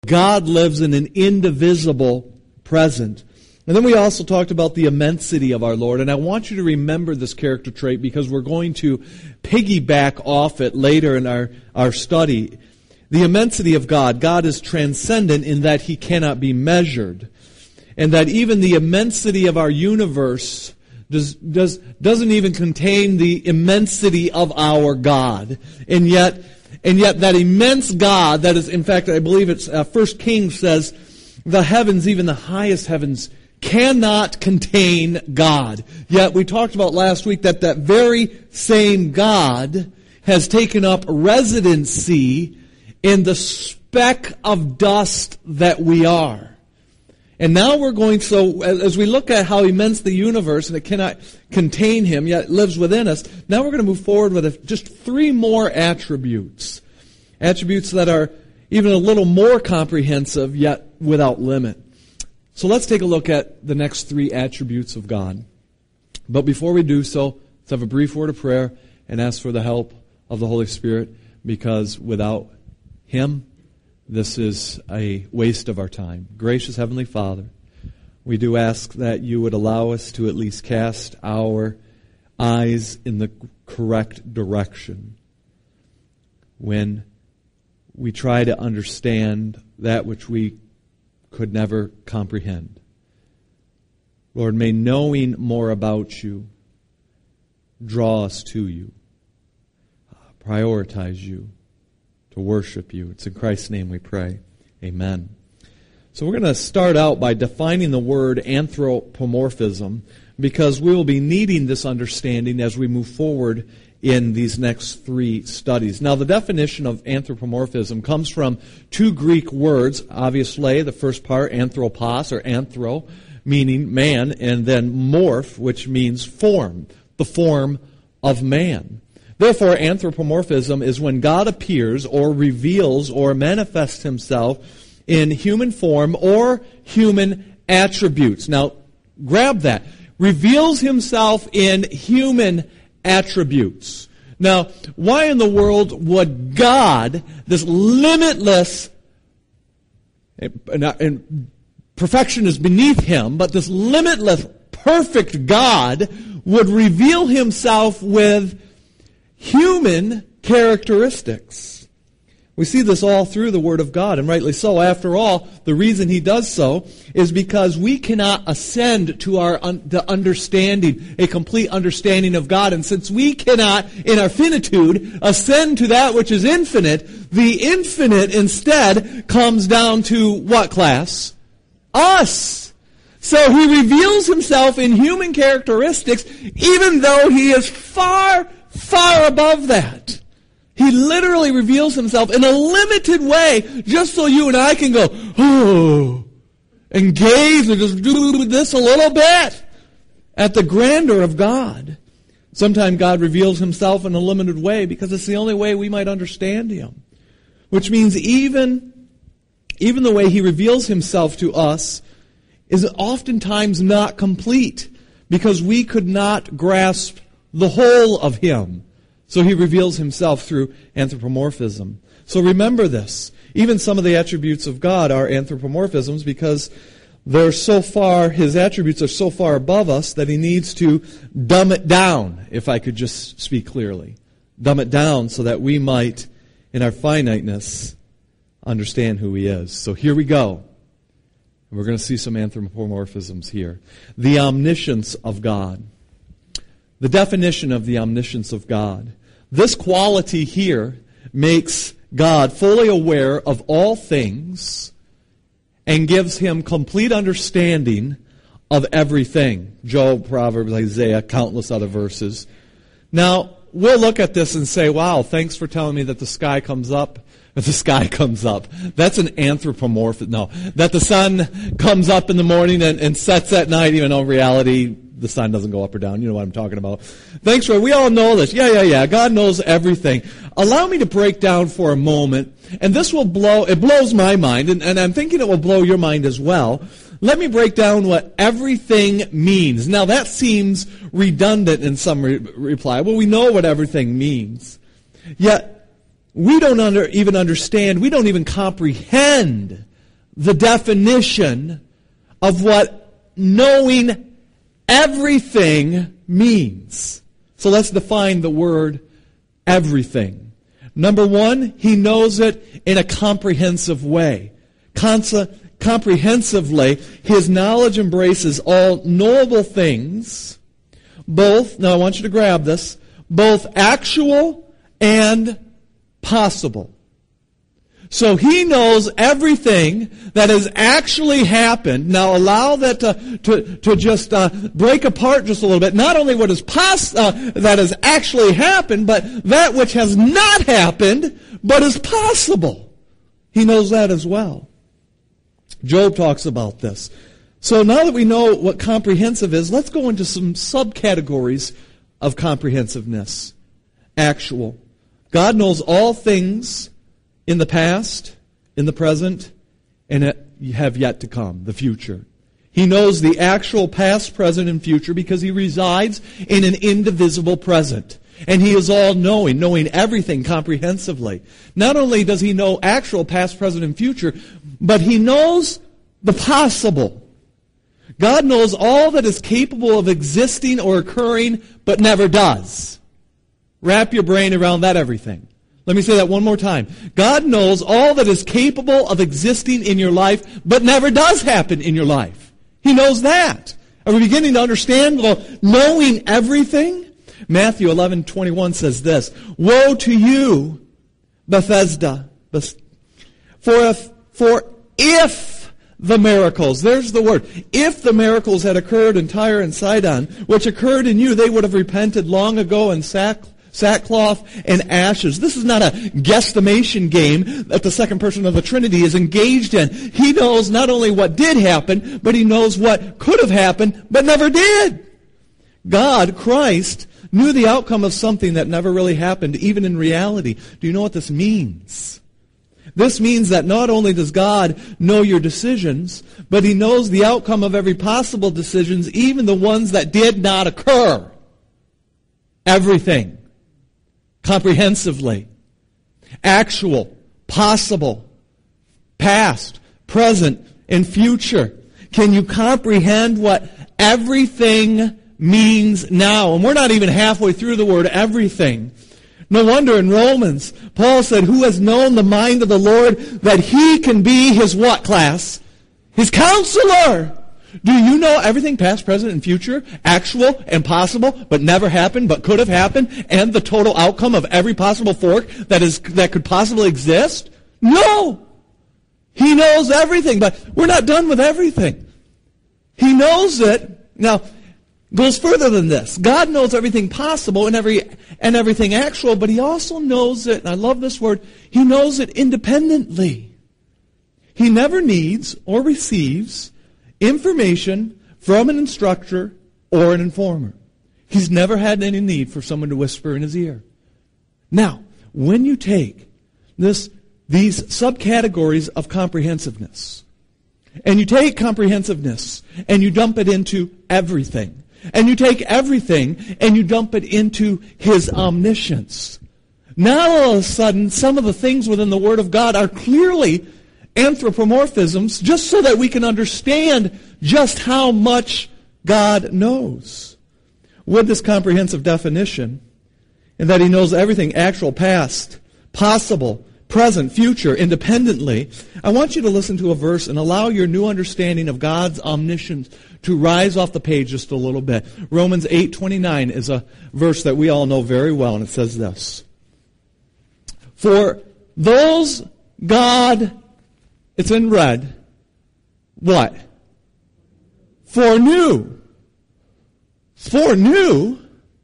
God lives in an indivisible present. And then we also talked about the immensity of our Lord. And I want you to remember this character trait because we're going to piggyback off it later in our study. The immensity of God. God is transcendent in that He cannot be measured. And that even the immensity of our universe doesn't even contain the immensity of our God. And yet that immense God, that is, in fact, I believe it's 1 Kings says, the heavens, even the highest heavens, cannot contain God. Yet we talked about last week that very same God has taken up residency in the speck of dust that we are. And now we're going, so as we look at how immense the universe, and it cannot contain Him, yet it lives within us, now we're going to move forward with just 3 more attributes. Attributes that are even a little more comprehensive, yet without limit. So let's take a look at the next 3 attributes of God. But before we do so, let's have a brief word of prayer and ask for the help of the Holy Spirit, because without Him, this is a waste of our time. Gracious Heavenly Father, we do ask that You would allow us to at least cast our eyes in the correct direction when we try to understand that which we could never comprehend. Lord, may knowing more about You draw us to You, prioritize You, to worship You. It's in Christ's name we pray. Amen. So we're going to start out by defining the word anthropomorphism, because we will be needing this understanding as we move forward in these next 3 studies. Now, the definition of anthropomorphism comes from 2 Greek words. Obviously, the first part, anthropos, or anthro, meaning man, and then morph, which means form, the form of man. Therefore, anthropomorphism is when God appears or reveals or manifests Himself in human form or human attributes. Now, grab that. Reveals Himself in human attributes. Now, why in the world would God, this limitless, and perfection is beneath Him, but this limitless, perfect God would reveal Himself with human characteristics? We see this all through the Word of God, and rightly so. After all, the reason He does so is because we cannot ascend to the understanding, a complete understanding of God. And since we cannot, in our finitude, ascend to that which is infinite, the infinite instead comes down to what class? Us. So He reveals Himself in human characteristics, even though He is far, far above that. He literally reveals Himself in a limited way, just so you and I can go, oh, and gaze and just do this a little bit at the grandeur of God. Sometimes God reveals Himself in a limited way because it's the only way we might understand Him. Which means even the way He reveals Himself to us is oftentimes not complete, because we could not grasp the whole of Him. So He reveals Himself through anthropomorphism. So remember this. Even some of the attributes of God are anthropomorphisms, because they're so far, His attributes are so far above us that He needs to dumb it down, if I could just speak clearly. Dumb it down so that we might, in our finiteness, understand who He is. So here we go. We're going to see some anthropomorphisms here. The omniscience of God. The definition of the omniscience of God. This quality here makes God fully aware of all things and gives Him complete understanding of everything. Job, Proverbs, Isaiah, countless other verses. Now, we'll look at this and say, wow, thanks for telling me that the sky comes up. That the sky comes up. That's an anthropomorphism. No, that the sun comes up in the morning and sets at night, even though in reality the sun doesn't go up or down. You know what I'm talking about. Thanks, Roy. We all know this. Yeah. God knows everything. Allow me to break down for a moment, and this will it blows my mind, and I'm thinking it will blow your mind as well. Let me break down what everything means. Now, that seems redundant in some reply. Well, we know what everything means. Yet, we don't even understand, we don't even comprehend the definition of what knowing everything means. So let's define the word everything. Number one, he knows it in a comprehensive way. Comprehensively, his knowledge embraces all knowable things, both, now I want you to grab this, both actual and possible. So he knows everything that has actually happened. Now allow that to just break apart just a little bit. Not only what is that has actually happened, but that which has not happened, but is possible. He knows that as well. Job talks about this. So now that we know what comprehensive is, let's go into some subcategories of comprehensiveness. Actual. God knows all things in the past, in the present, and have yet to come, the future. He knows the actual past, present, and future because he resides in an indivisible present. And he is all-knowing, knowing everything comprehensively. Not only does he know actual past, present, and future, but he knows the possible. God knows all that is capable of existing or occurring, but never does. Wrap your brain around that everything. Let me say that one more time. God knows all that is capable of existing in your life, but never does happen in your life. He knows that. Are we beginning to understand knowing everything? Matthew 11:21 says this, "Woe to you, Bethesda, for if the miracles," there's the word, if the miracles had occurred in Tyre and Sidon, which occurred in you, they would have repented long ago in sackcloth and ashes. This is not a guesstimation game that the second person of the Trinity is engaged in. He knows not only what did happen, but he knows what could have happened, but never did. God, Christ, knew the outcome of something that never really happened, even in reality. Do you know what this means? This means that not only does God know your decisions, but he knows the outcome of every possible decision, even the ones that did not occur. Everything. Comprehensively. Actual, possible, past, present, and future. Can you comprehend what everything means now? And we're not even halfway through the word everything. No wonder in Romans, Paul said, "Who has known the mind of the Lord that he can be his" what class? His counselor. Do you know everything past, present, and future, actual and possible, but never happened, but could have happened, and the total outcome of every possible fork that could possibly exist? No! He knows everything, but we're not done with everything. He knows it. Now, goes further than this. God knows everything possible and everything actual, but he also knows it, and I love this word, he knows it independently. He never needs or receives information from an instructor or an informer. He's never had any need for someone to whisper in his ear. Now, when you take these subcategories of comprehensiveness, and you take comprehensiveness and you dump it into everything, and you take everything and you dump it into his omniscience, now all of a sudden some of the things within the Word of God are clearly anthropomorphisms, just so that we can understand just how much God knows. With this comprehensive definition, and that he knows everything, actual, past, possible, present, future, independently, I want you to listen to a verse and allow your new understanding of God's omniscience to rise off the page just a little bit. Romans 8:29 is a verse that we all know very well, and it says this. "For those God," it's in red, what? "Foreknew." Foreknew?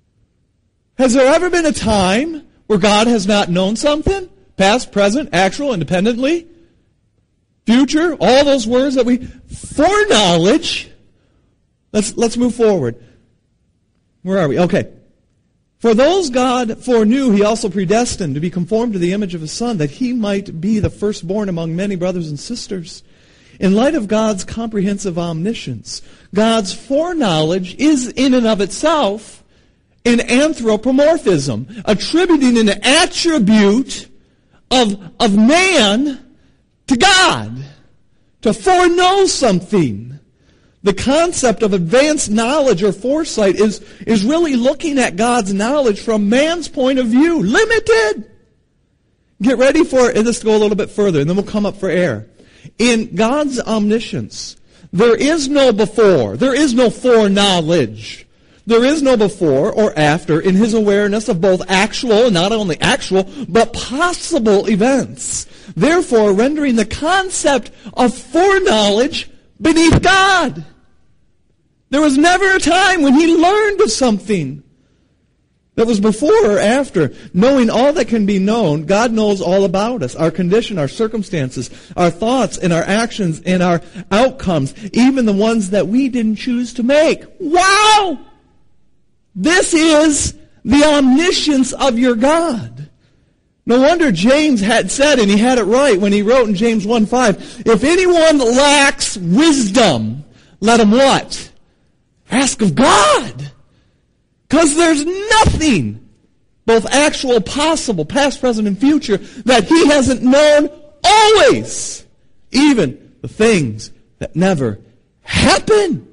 Has there ever been a time where God has not known something? Past, present, actual, independently, future, all those words that we... Foreknowledge. Let's move forward. Where are we? Okay. "For those God foreknew, he also predestined to be conformed to the image of his Son, that he might be the firstborn among many brothers and sisters." In light of God's comprehensive omniscience, God's foreknowledge is in and of itself an anthropomorphism, attributing an attribute of man to God. to foreknow something. The concept of advanced knowledge or foresight is really looking at God's knowledge from man's point of view. Limited. Get ready for it. Let's go a little bit further, and then we'll come up for air. In God's omniscience, there is no before. There is no foreknowledge. There is no before or after in His awareness of both actual, and not only actual, but possible events. Therefore, rendering the concept of foreknowledge beneath God. There was never a time when He learned of something that was before or after. Knowing all that can be known, God knows all about us, our condition, our circumstances, our thoughts and our actions and our outcomes, even the ones that we didn't choose to make. Wow! This is the omniscience of your God. No wonder James had said, and he had it right when he wrote in James 1:5, if anyone lacks wisdom, let him what? Ask of God. Because there's nothing, both actual, possible, past, present, and future, that He hasn't known always. Even the things that never happen.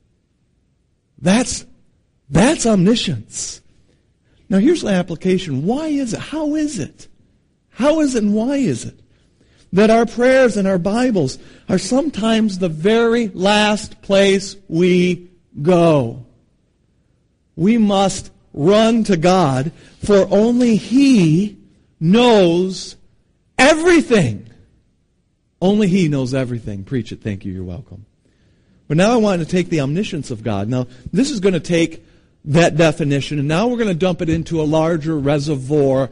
That's omniscience. Now here's the application. Why is it? How is it? How is it and why is it that our prayers and our Bibles are sometimes the very last place we go? We must run to God, for only He knows everything. Only He knows everything. Preach it. Thank you. You're welcome. But now I want to take the omniscience of God. Now, this is going to take that definition, and now we're going to dump it into a larger reservoir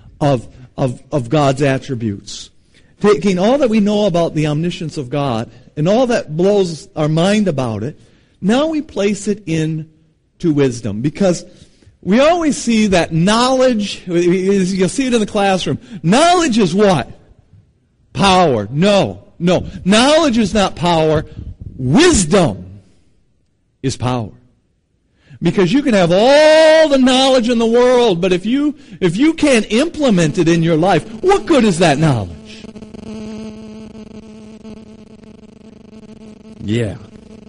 of God's attributes. Taking all that we know about the omniscience of God, and all that blows our mind about it, now we place it into wisdom. Because we always see that knowledge, you'll see it in the classroom, knowledge is what? Power. No. Knowledge is not power. Wisdom is power. Because you can have all the knowledge in the world, but if you can't implement it in your life, what good is that knowledge? Yeah.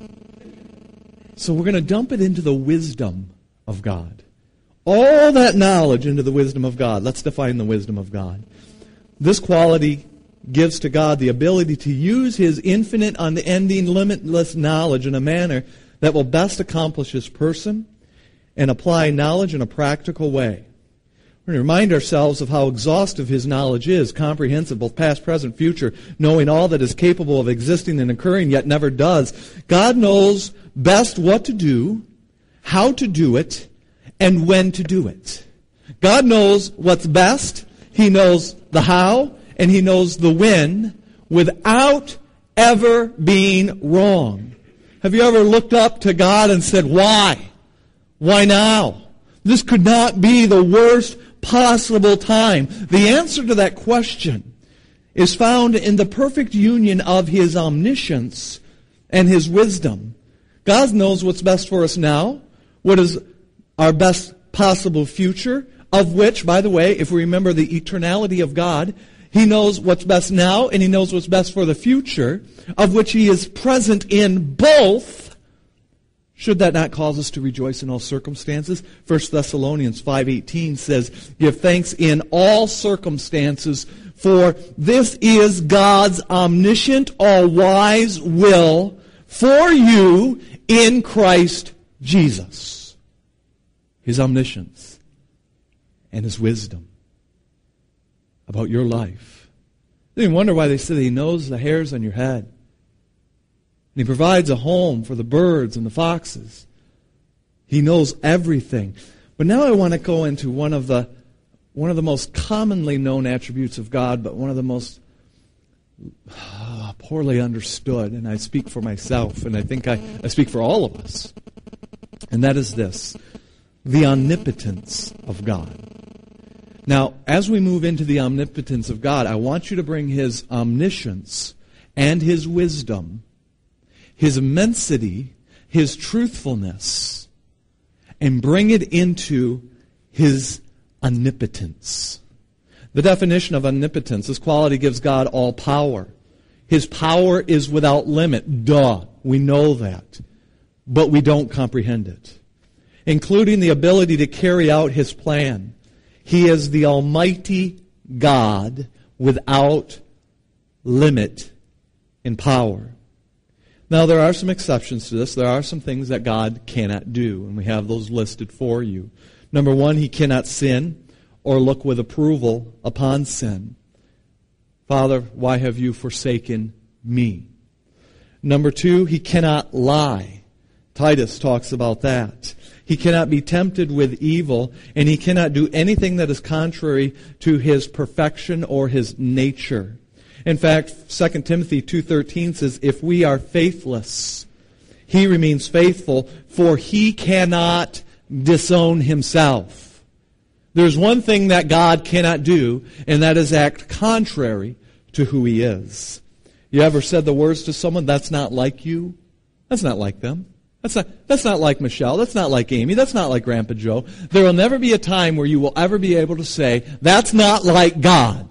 So we're going to dump it into the wisdom of God. All that knowledge into the wisdom of God. Let's define the wisdom of God. This quality gives to God the ability to use His infinite, unending, limitless knowledge in a manner that will best accomplish His person and apply knowledge in a practical way. We're going to remind ourselves of how exhaustive His knowledge is, comprehensive, both past, present, future, knowing all that is capable of existing and occurring, yet never does. God knows best what to do, how to do it, and when to do it. God knows what's best, He knows the how, and He knows the when, without ever being wrong. Have you ever looked up to God and said, why? Why now? This could not be the worst possible time. The answer to that question is found in the perfect union of His omniscience and His wisdom. God knows what's best for us now, what is our best possible future, of which, by the way, if we remember the eternality of God, He knows what's best now and He knows what's best for the future, of which He is present in both. Should that not cause us to rejoice in all circumstances? 1 Thessalonians 5:18 says, give thanks in all circumstances, for this is God's omniscient, all-wise will for you in Christ Jesus. His omniscience and His wisdom about your life. You didn't wonder why they said He knows the hairs on your head. And He provides a home for the birds and the foxes. He knows everything. But now I want to go into one of the most commonly known attributes of God, but one of the most poorly understood. And I speak for myself, and I think I speak for all of us. And that is this: the omnipotence of God. Now, as we move into the omnipotence of God, I want you to bring His omniscience and His wisdom, His immensity, His truthfulness, and bring it into His omnipotence. The definition of omnipotence: this quality gives God all power. His power is without limit. Duh, we know that. But we don't comprehend it. Including the ability to carry out His plan. He is the Almighty God without limit in power. Now, there are some exceptions to this. There are some things that God cannot do, and we have those listed for you. Number one, He cannot sin or look with approval upon sin. Father, why have you forsaken me? Number two, He cannot lie. Titus talks about that. He cannot be tempted with evil, and He cannot do anything that is contrary to His perfection or His nature. In fact, 2 Timothy 2:13 says, if we are faithless, He remains faithful, for He cannot disown Himself. There's one thing that God cannot do, and that is act contrary to who He is. You ever said the words to someone, that's not like you? That's not like them. That's not like Michelle. That's not like Amy. That's not like Grandpa Joe. There will never be a time where you will ever be able to say, that's not like God.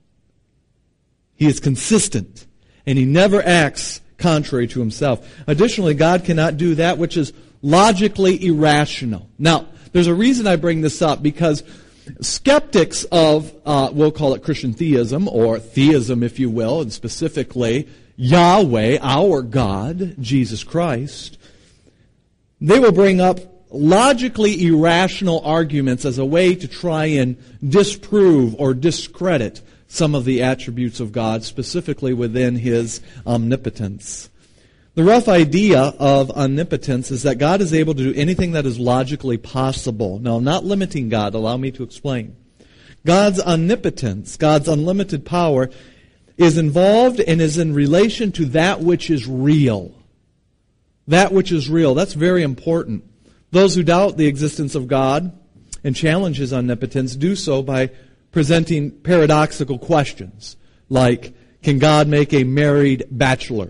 He is consistent, and He never acts contrary to Himself. Additionally, God cannot do that which is logically irrational. Now, there's a reason I bring this up, because skeptics of, we'll call it Christian theism, or theism, if you will, and specifically Yahweh, our God, Jesus Christ, they will bring up logically irrational arguments as a way to try and disprove or discredit some of the attributes of God, specifically within His omnipotence. The rough idea of omnipotence is that God is able to do anything that is logically possible. Now, I'm not limiting God. Allow me to explain. God's omnipotence, God's unlimited power, is involved and is in relation to that which is real. That which is real. That's very important. Those who doubt the existence of God and challenge His omnipotence do so by presenting paradoxical questions like, can God make a married bachelor?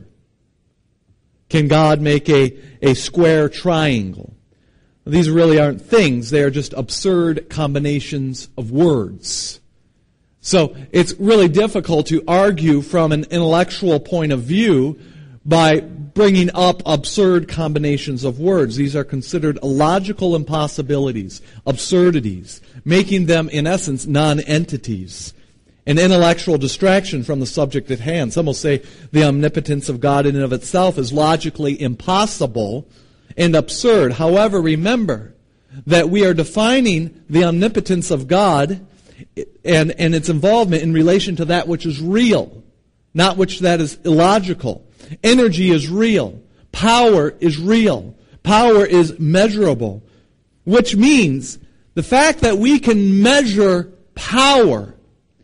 Can God make a square triangle? These really aren't things. They are just absurd combinations of words. So it's really difficult to argue from an intellectual point of view by bringing up absurd combinations of words. These are considered illogical impossibilities, absurdities, making them, in essence, non-entities. An intellectual distraction from the subject at hand. Some will say the omnipotence of God in and of itself is logically impossible and absurd. However, remember that we are defining the omnipotence of God and its involvement in relation to that which is real, not which that is illogical. Energy is real. Power is real. Power is measurable. Which means the fact that we can measure power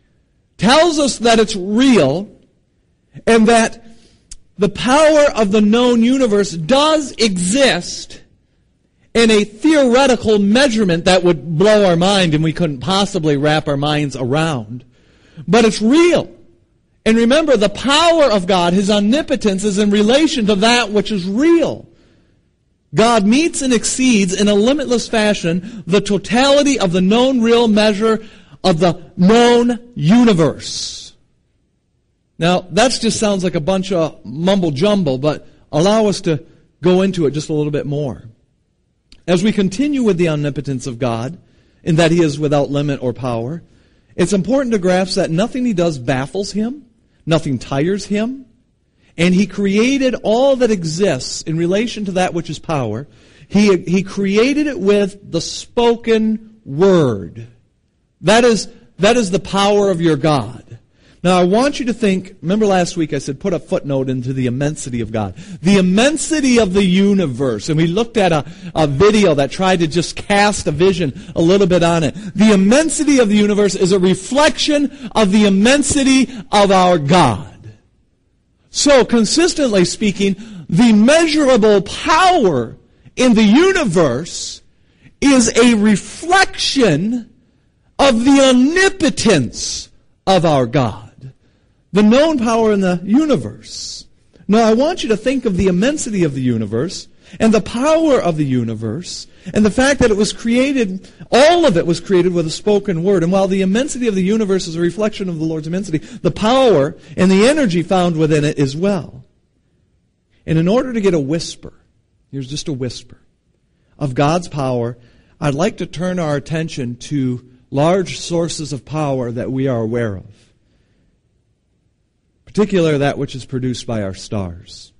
tells us that it's real, and that the power of the known universe does exist in a theoretical measurement that would blow our mind and we couldn't possibly wrap our minds around. But it's real. And remember, the power of God, His omnipotence, is in relation to that which is real. God meets and exceeds in a limitless fashion the totality of the known real measure of the known universe. Now, that just sounds like a bunch of mumble-jumble, but allow us to go into it just a little bit more. As we continue with the omnipotence of God, in that He is without limit or power, it's important to grasp that nothing He does baffles Him, nothing tires Him, and He created all that exists in relation to that which is power. He created it with the spoken word. That is the power of your God. Now, I want you to think, remember last week I said put a footnote into the immensity of God. The immensity of the universe. And we looked at a video that tried to just cast a vision a little bit on it. The immensity of the universe is a reflection of the immensity of our God. So, consistently speaking, the measurable power in the universe is a reflection of the omnipotence of our God. The known power in the universe. Now, I want you to think of the immensity of the universe and the power of the universe, and the fact that it was created, all of it was created with a spoken word. And while the immensity of the universe is a reflection of the Lord's immensity, the power and the energy found within it as well. And in order to get a whisper, here's just a whisper, of God's power, I'd like to turn our attention to large sources of power that we are aware of. Particularly that which is produced by our stars.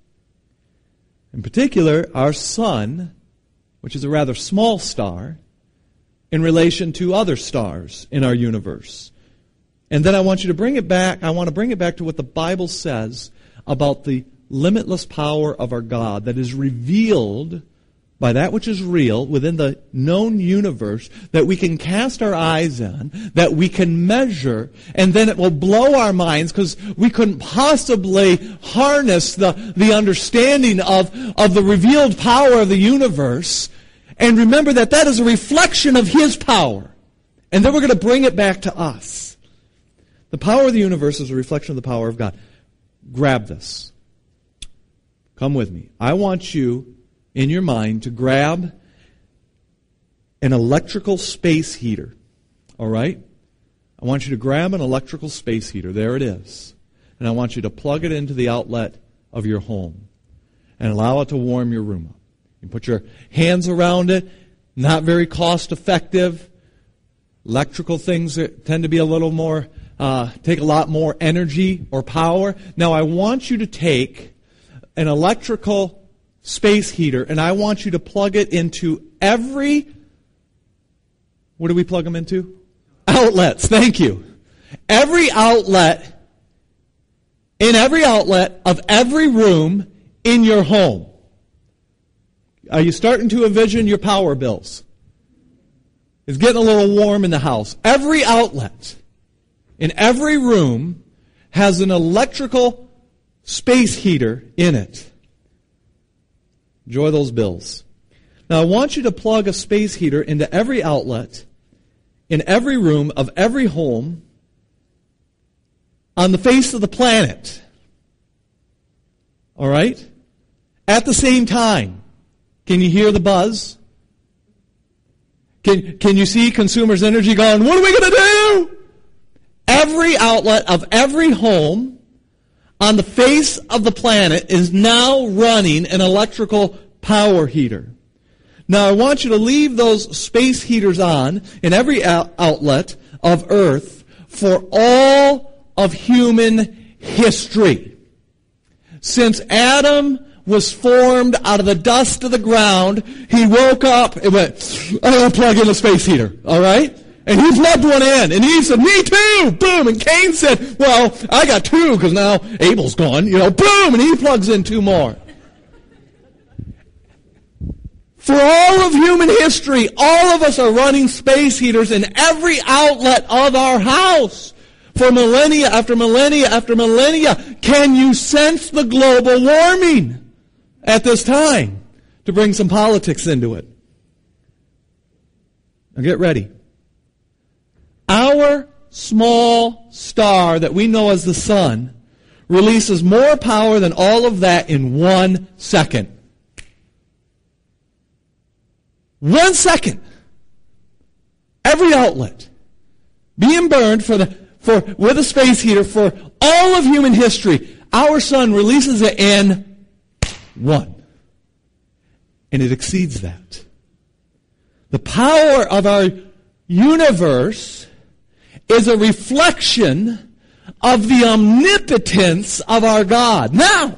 In particular, our sun, which is a rather small star, in relation to other stars in our universe. And then I want to bring it back to what the Bible says about the limitless power of our God that is revealed by that which is real within the known universe, that we can cast our eyes on, that we can measure, and then it will blow our minds because we couldn't possibly harness the understanding of the revealed power of the universe. And remember that is a reflection of His power. And then we're going to bring it back to us. The power of the universe is a reflection of the power of God. Grab this. Come with me. I want you, in your mind, to grab an electrical space heater. All right? I want you to grab an electrical space heater. There it is. And I want you to plug it into the outlet of your home and allow it to warm your room up. You put your hands around it. Not very cost effective. Electrical things tend to be a little more, take a lot more energy or power. Now I want you to take an electrical space heater, and I want you to plug it into every, what do we plug them into? Outlets, thank you. Every outlet, in every outlet of every room in your home. Are you starting to envision your power bills? It's getting a little warm in the house. Every outlet in every room has an electrical space heater in it. Enjoy those bills. Now I want you to plug a space heater into every outlet in every room of every home on the face of the planet. All right? At the same time. Can you hear the buzz? Can you see Consumers Energy going, what are we going to do? Every outlet of every home on the face of the planet is now running an electrical power heater. Now I want you to leave those space heaters on in every outlet of Earth for all of human history. Since Adam was formed out of the dust of the ground, he woke up and went, I'm going to plug in a space heater, all right? And he plugged one in, and he said, me too! Boom! And Cain said, well, I got two, because now Abel's gone, boom! And he plugs in two more. For all of human history, all of us are running space heaters in every outlet of our house. For millennia after millennia after millennia. Can you sense the global warming at this time? To bring some politics into it. Now get ready. Our small star that we know as the sun releases more power than all of that in 1 second. 1 second. Every outlet being burned with a space heater for all of human history. Our sun releases it in 1. And it exceeds that. The power of our universe is a reflection of the omnipotence of our God. Now,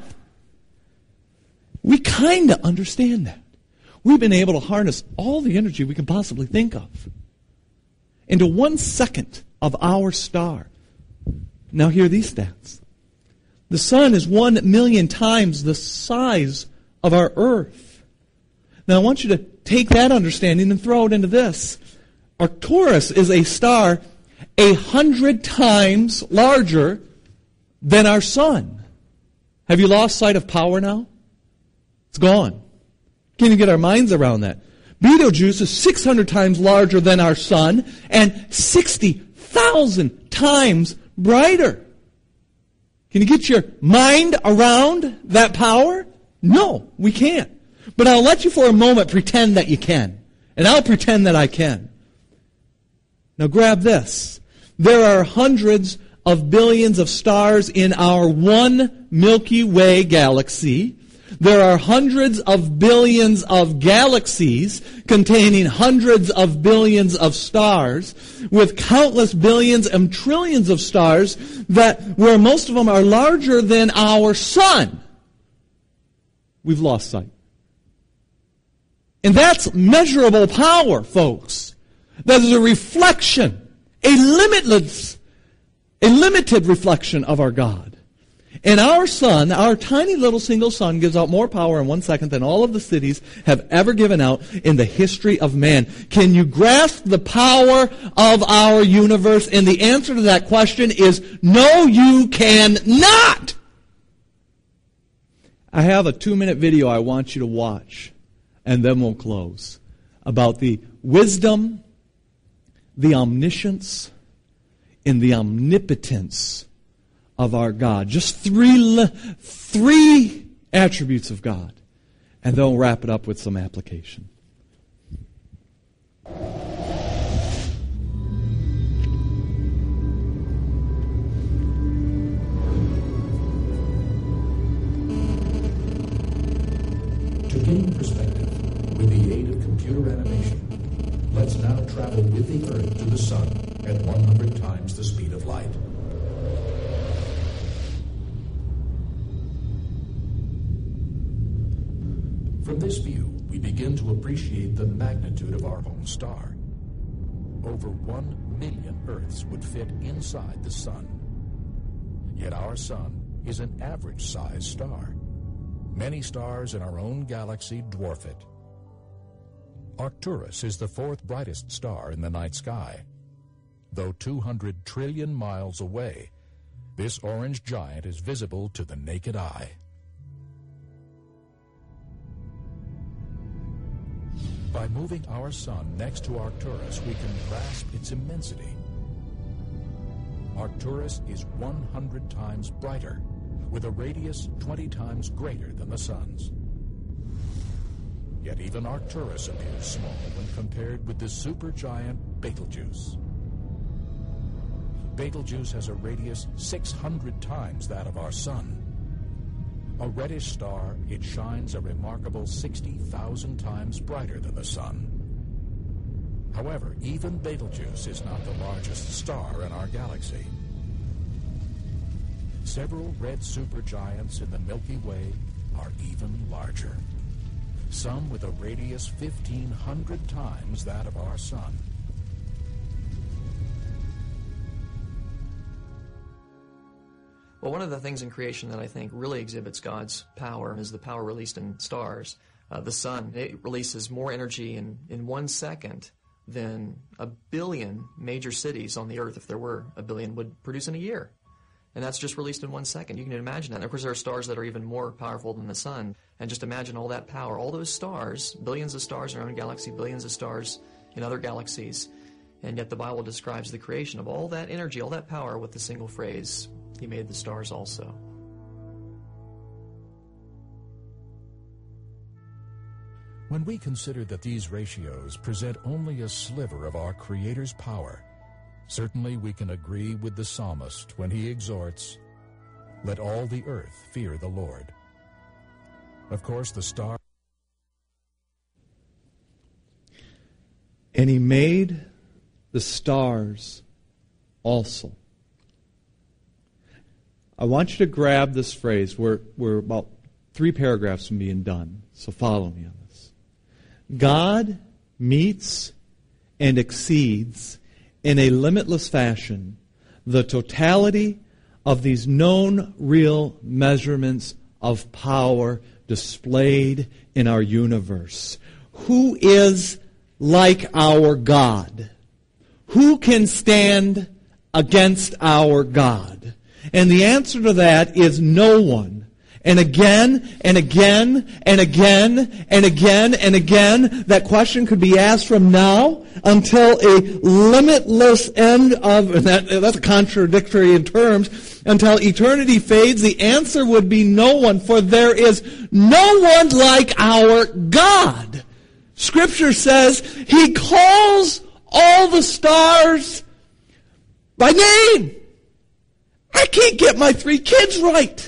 we kind of understand that. We've been able to harness all the energy we can possibly think of into 1 second of our star. Now hear these stats. The sun is 1 million times the size of our earth. Now I want you to take that understanding and throw it into this. Arcturus is a star 100 times larger than our sun. Have you lost sight of power now? It's gone. Can't even get our minds around that. Betelgeuse is 600 times larger than our sun and 60,000 times brighter. Can you get your mind around that power? No, we can't. But I'll let you for a moment pretend that you can. And I'll pretend that I can. Now grab this. There are hundreds of billions of stars in our one Milky Way galaxy. There are hundreds of billions of galaxies containing hundreds of billions of stars, with countless billions and trillions of stars where most of them are larger than our sun. We've lost sight. And that's measurable power, folks. That is a reflection, a limited reflection of our God. And our sun, our tiny little single sun, gives out more power in 1 second than all of the cities have ever given out in the history of man. Can you grasp the power of our universe? And the answer to that question is no, you cannot. I have a 2-minute video I want you to watch, and then we'll close, about the wisdom, the omniscience, and the omnipotence of our God. Just three attributes of God. And then we'll wrap it up with some application. To gain perspective with the aid of computer animation, let's now travel with the Earth to the Sun at 100 times the speed of light. From this view, we begin to appreciate the magnitude of our home star. Over 1 million Earths would fit inside the Sun. Yet our Sun is an average-sized star. Many stars in our own galaxy dwarf it. Arcturus is the 4th brightest star in the night sky. Though 200 trillion miles away, this orange giant is visible to the naked eye. By moving our Sun next to Arcturus, we can grasp its immensity. Arcturus is 100 times brighter, with a radius 20 times greater than the Sun's. Yet even Arcturus appears small when compared with the supergiant Betelgeuse. Betelgeuse has a radius 600 times that of our Sun. A reddish star, it shines a remarkable 60,000 times brighter than the Sun. However, even Betelgeuse is not the largest star in our galaxy. Several red supergiants in the Milky Way are even larger. Some with a radius 1,500 times that of our Sun. Well, one of the things in creation that I think really exhibits God's power is the power released in stars. The sun, it releases more energy in 1 second than 1 billion major cities on the earth, if there were 1 billion, would produce in a year. And that's just released in 1 second. You can imagine that. And of course, there are stars that are even more powerful than the sun. And just imagine all that power, all those stars, billions of stars in our own galaxy, billions of stars in other galaxies. And yet the Bible describes the creation of all that energy, all that power with the single phrase, He made the stars also. When we consider that these ratios present only a sliver of our Creator's power, certainly we can agree with the psalmist when he exhorts, "Let all the earth fear the Lord." Of course, the star... And He made the stars also. I want you to grab this phrase. We're about 3 paragraphs from being done, so follow me on this. God meets and exceeds in a limitless fashion the totality of these known real measurements of power displayed in our universe. Who is like our God? Who can stand against our God? And the answer to that is no one. And again, and again, and again, and again, and again, that question could be asked from now until a limitless end of, and that's contradictory in terms, until eternity fades. The answer would be no one, for there is no one like our God. Scripture says He calls all the stars by name. I can't get my 3 kids right.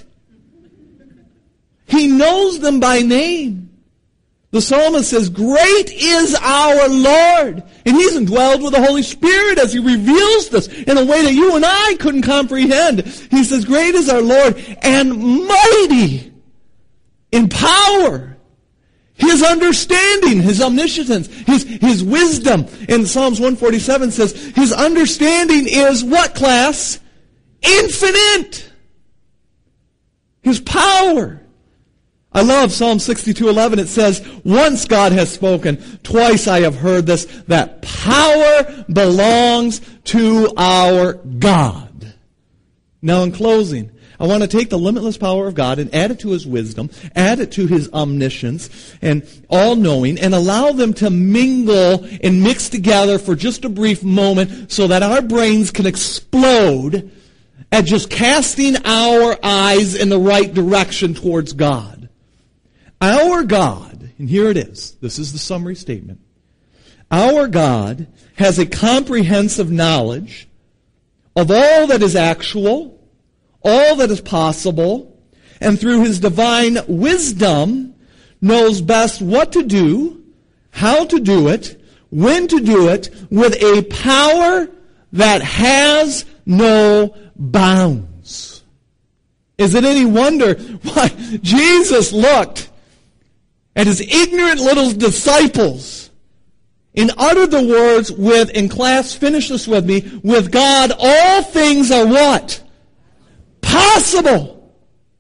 He knows them by name. The psalmist says, great is our Lord. And He's indwelled with the Holy Spirit as He reveals this in a way that you and I couldn't comprehend. He says, great is our Lord and mighty in power. His understanding, His omniscience, His wisdom. In Psalms 147 says, His understanding is what, class? Infinite. His power. I love Psalm 62:11. It says, once God has spoken, twice I have heard this, that power belongs to our God. Now in closing, I want to take the limitless power of God and add it to His wisdom, add it to His omniscience and all-knowing, and allow them to mingle and mix together for just a brief moment so that our brains can explode at just casting our eyes in the right direction towards God. Our God, and here it is, this is the summary statement. Our God has a comprehensive knowledge of all that is actual, all that is possible, and through His divine wisdom knows best what to do, how to do it, when to do it, with a power that has no bounds. Is it any wonder why Jesus looked at His ignorant little disciples and uttered the words with, in class, finish this with me, with God all things are what? Possible.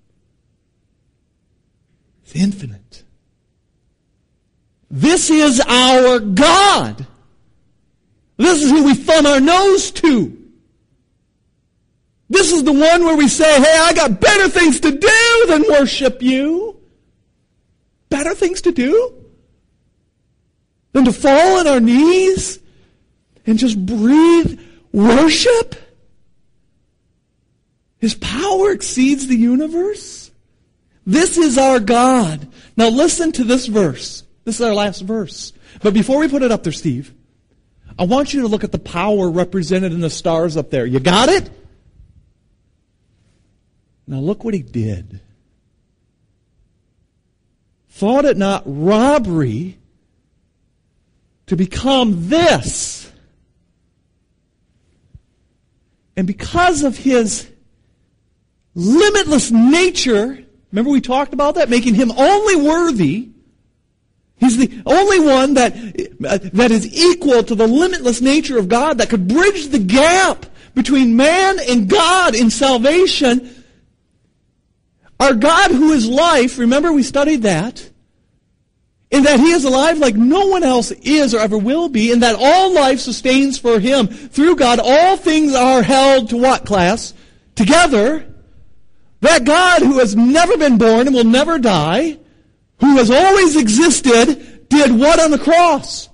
It's infinite. This is our God. This is who we thumb our nose to. This is the one where we say, hey, I got better things to do than worship you. Better things to do than to fall on our knees and just breathe worship. His power exceeds the universe. This is our God. Now listen to this verse. This is our last verse. But before we put it up there, Steve, I want you to look at the power represented in the stars up there. You got it? Now look what He did. Thought it not robbery to become this. And because of His limitless nature, remember we talked about that, making Him only worthy. He's the only one that is equal to the limitless nature of God, that could bridge the gap between man and God in salvation. Our God who is life, remember we studied that, in that He is alive like no one else is or ever will be, and that all life sustains for Him. Through God, all things are held to what, class? Together. That God who has never been born and will never die, who has always existed, did what on the cross?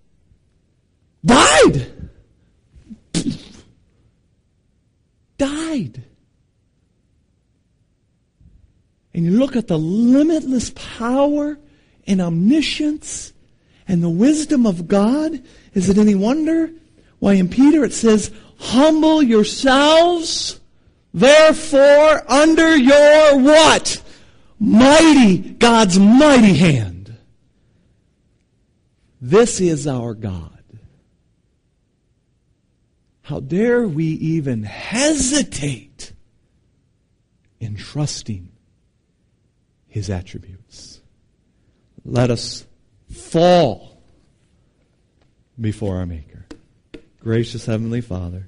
Died. Died. And you look at the limitless power and omniscience and the wisdom of God. Is it any wonder why in Peter it says, humble yourselves, therefore, under your what? God's mighty hand. This is our God. How dare we even hesitate in trusting His attributes? Let us fall before our Maker. Gracious Heavenly Father,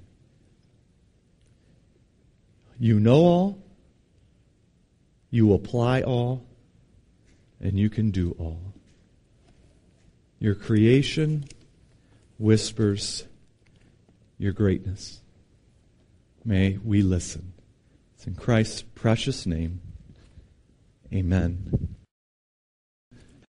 You know all, You apply all, and You can do all. Your creation whispers Your greatness. May we listen. It's in Christ's precious name. Amen.